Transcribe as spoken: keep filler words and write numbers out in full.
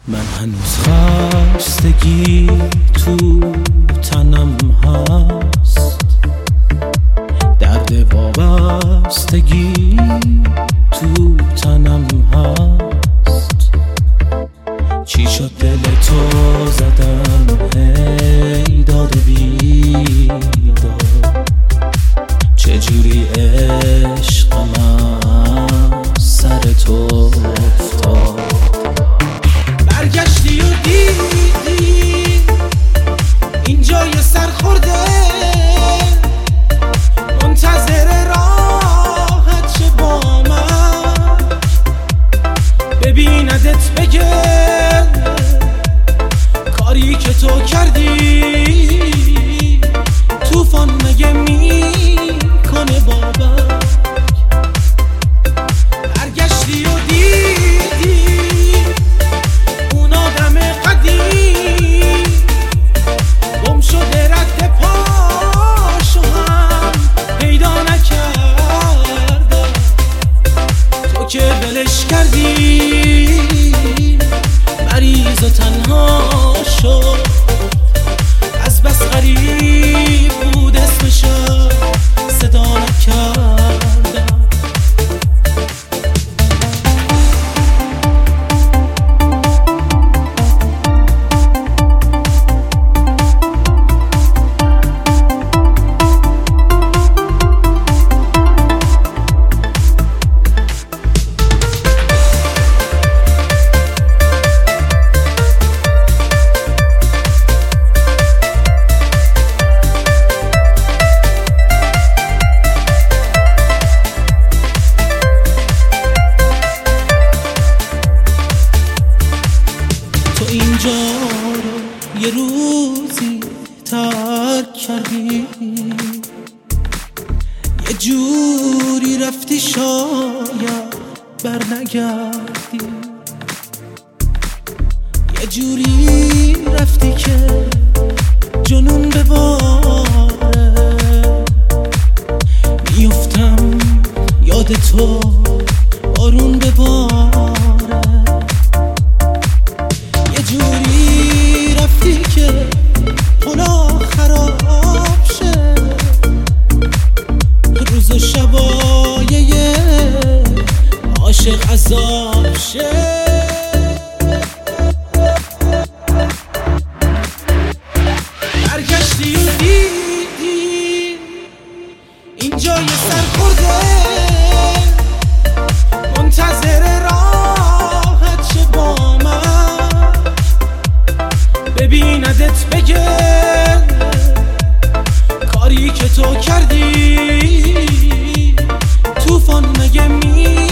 من هنوز خستگی تو تنم هست، درد وابستگی تو تنم هست. چی شد دل تو زدم هی داد بیداد، چجوری عشق من سر تو افتاد. برگشتی و دیدی اینجا یه سر خورده، منتظر راحت شه با من، ببیندت بگه کاری که تو کردی طوفان مگه میکنه بابک. برگشتی و دیدی اون آدم قدیم گم شده، رد پاشو هم پیدا نکردم. تو که ولش کردی مریض و تنها شد، از بس غریب بود اسمشو صدا نکردم. اینجا رو یه روزی ترک کردی، یه جوری رفتی شاید برنگردی، یه جوری رفتی که جنون بباره. میفتم یاد تو بارون بباره، جوری رفتی که خدا خراب شه، روز و شبایه عاشق عذاب شه. برگشتی و دیدی اینجا یه سر خورده، منتظر راحت شه با من، ببیندت بگه کاری که تو کردی طوفان مگه می